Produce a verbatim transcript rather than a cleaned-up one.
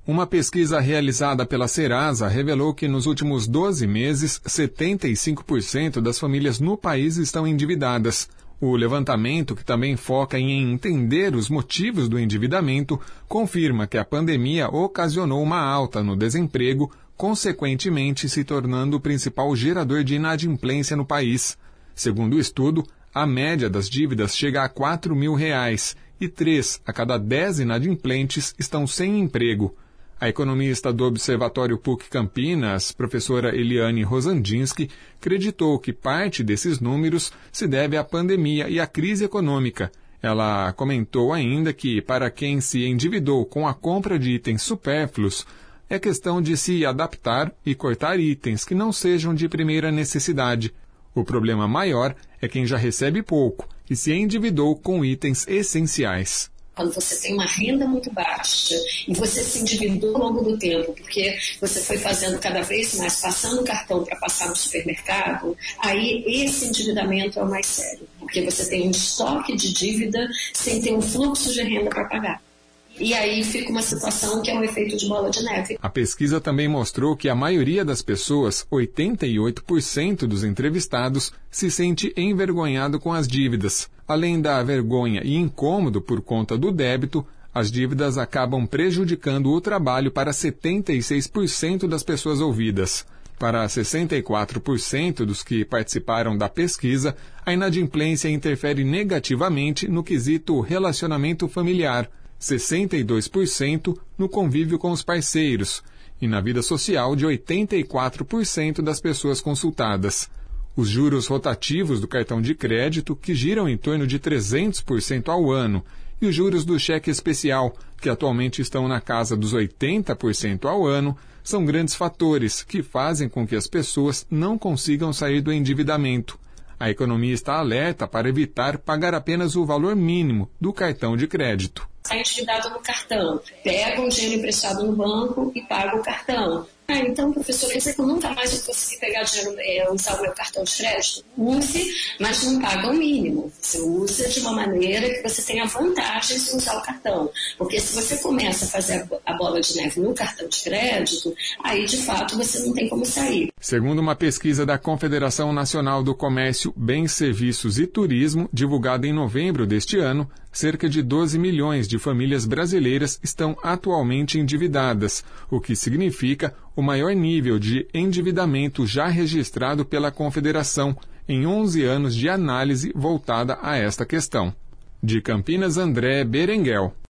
Uma pesquisa realizada pela Serasa revelou que nos últimos doze meses, setenta e cinco por cento das famílias no país estão endividadas. O levantamento, que também foca em entender os motivos do endividamento, confirma que a pandemia ocasionou uma alta no desemprego, consequentemente se tornando o principal gerador de inadimplência no país. Segundo o estudo, a média das dívidas chega a quatro mil reais e três a cada dez inadimplentes estão sem emprego. A economista do Observatório P U C Campinas, professora Eliane Rosandinsky, acreditou que parte desses números se deve à pandemia e à crise econômica. Ela comentou ainda que, para quem se endividou com a compra de itens supérfluos, é questão de se adaptar e cortar itens que não sejam de primeira necessidade. O problema maior é quem já recebe pouco e se endividou com itens essenciais. Quando você tem uma renda muito baixa e você se endividou ao longo do tempo, porque você foi fazendo cada vez mais, passando o cartão para passar no supermercado, aí esse endividamento é o mais sério, porque você tem um estoque de dívida sem ter um fluxo de renda para pagar. E aí fica uma situação que é um efeito de bola de neve. A pesquisa também mostrou que a maioria das pessoas, oitenta e oito por cento dos entrevistados, se sente envergonhado com as dívidas. Além da vergonha e incômodo por conta do débito, as dívidas acabam prejudicando o trabalho para setenta e seis por cento das pessoas ouvidas. Para sessenta e quatro por cento dos que participaram da pesquisa, a inadimplência interfere negativamente no quesito relacionamento familiar, sessenta e dois por cento no convívio com os parceiros e na vida social de oitenta e quatro por cento das pessoas consultadas. Os juros rotativos do cartão de crédito, que giram em torno de trezentos por cento ao ano, e os juros do cheque especial, que atualmente estão na casa dos oitenta por cento ao ano, são grandes fatores que fazem com que as pessoas não consigam sair do endividamento. A economia está alerta para evitar pagar apenas o valor mínimo do cartão de crédito. Está endividado no cartão, pega o dinheiro emprestado no banco e paga o cartão. Ah, então, professor, quer dizer que eu nunca mais vou conseguir pegar dinheiro, é, usar o meu cartão de crédito? Use, mas não paga o mínimo. Você usa de uma maneira que você tenha vantagem de usar o cartão. Porque se você começa a fazer a bola de neve no cartão de crédito, aí, de fato, você não tem como sair. Segundo uma pesquisa da Confederação Nacional do Comércio, Bens, Serviços e Turismo, divulgada em novembro deste ano, cerca de doze milhões de famílias brasileiras estão atualmente endividadas, o que significa o maior nível de endividamento já registrado pela Confederação em onze anos de análise voltada a esta questão. De Campinas, André Berenguel.